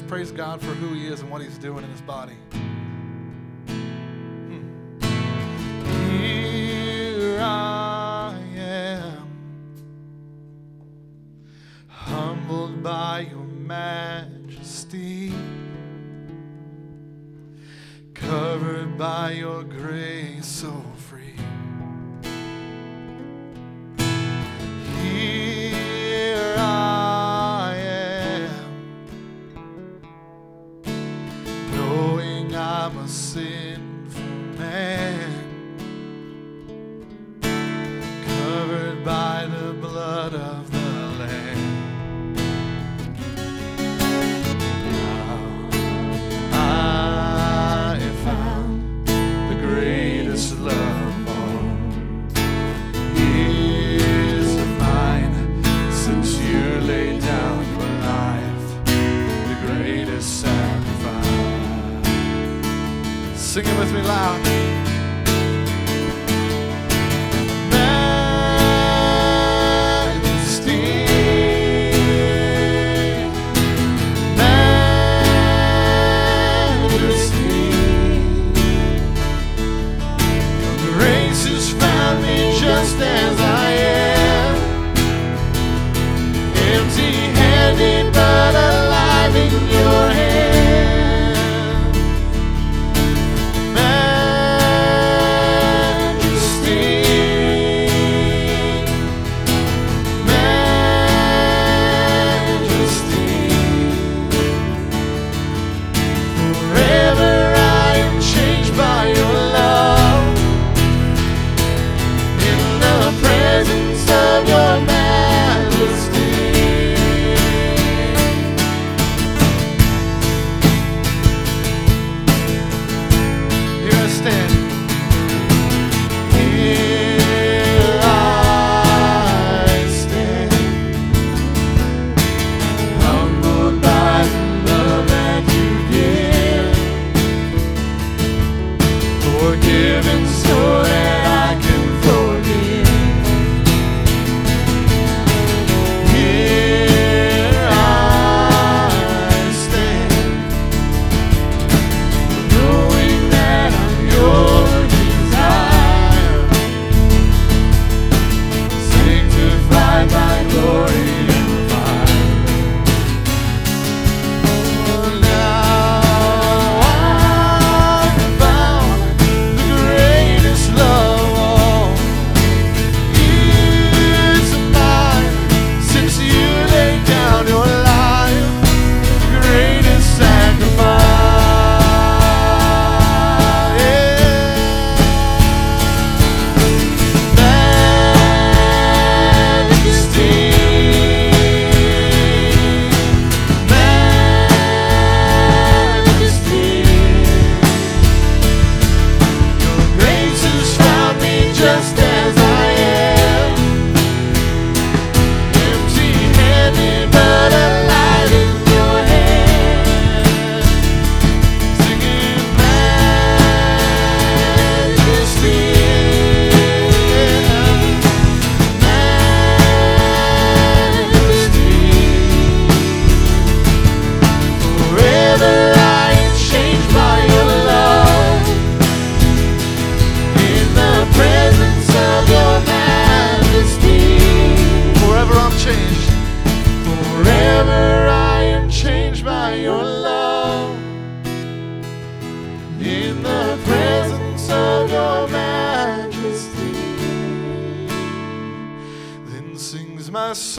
praise God for who he is and what he's doing in his body. Here I am, humbled by your majesty, covered by your grace so free. Here I am, knowing I'm a sinful man, covered by the blood of the Lamb. Now I found the greatest love of all. Years of mine since you laid down your life, the greatest sacrifice. Sing it with me loud. Just as I am, empty-handed but alive in your hand. Majesty, majesty, forever I am changed by your love. Presence of your majesty. Here I stand. Here I stand, humbled by the love that you give, forgiven so that I can forgive. Just as I am, empty-handed but alive in your hand, singing majesty, majesty, forever I am changed by your love. In the presence of your majesty, forever I'm changed. Forever I am changed by your love. In the presence of your majesty, then sings my soul.